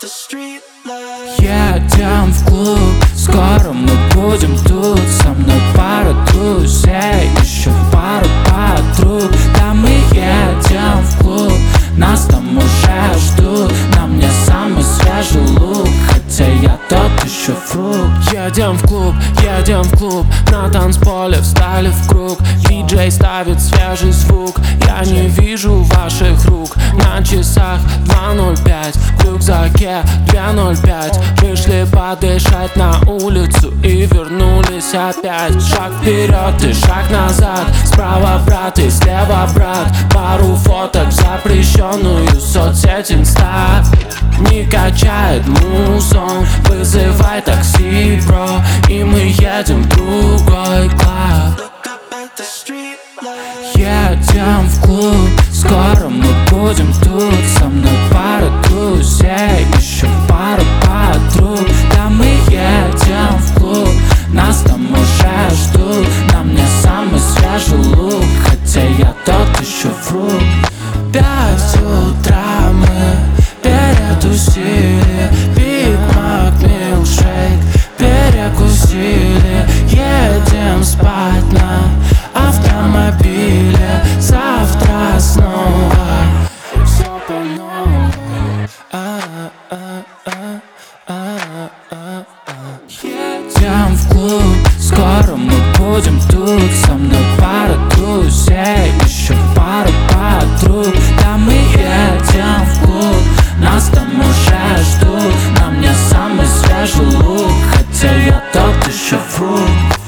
Едем в клуб, скоро мы будем тут. Со мной пара друзей, еще пару подруг. Да, мы едем в клуб, нас там уже ждут. На мне самый свежий лук, хотя я тот еще фрукт. Едем в клуб, на танцполе встали в круг. Диджей ставит свежий звук, я не вижу ваших рук. На часах 2:05, в рюкзаке 2:05. Вышли подышать на улицу и вернулись опять. Шаг вперед и шаг назад, справа брат и слева брат. Пару фоток в запрещенную соцсеть Инста. Не качает музон, вызывай такси, бро. И мы едем в другой клуб. Едем в клуб, скоро мы будем тут. Со мной пара друзей, еще пару подруг. Да, мы едем в клуб, нас там уже ждут. На мне самый свежий лук, хотя я тот еще фрукт. 5 утра мы перетусили, Биг Мак, милкшейк перекусили. Едем спать на автомобиле, завтра снова все по новому. Едем в клуб, скоро мы будем тут. Со мной пара друзей, еще пару подруг. Да, мы едем в клуб, нас там уже ждут. На мне самый свежий лук, хотя я тот еще фрукт.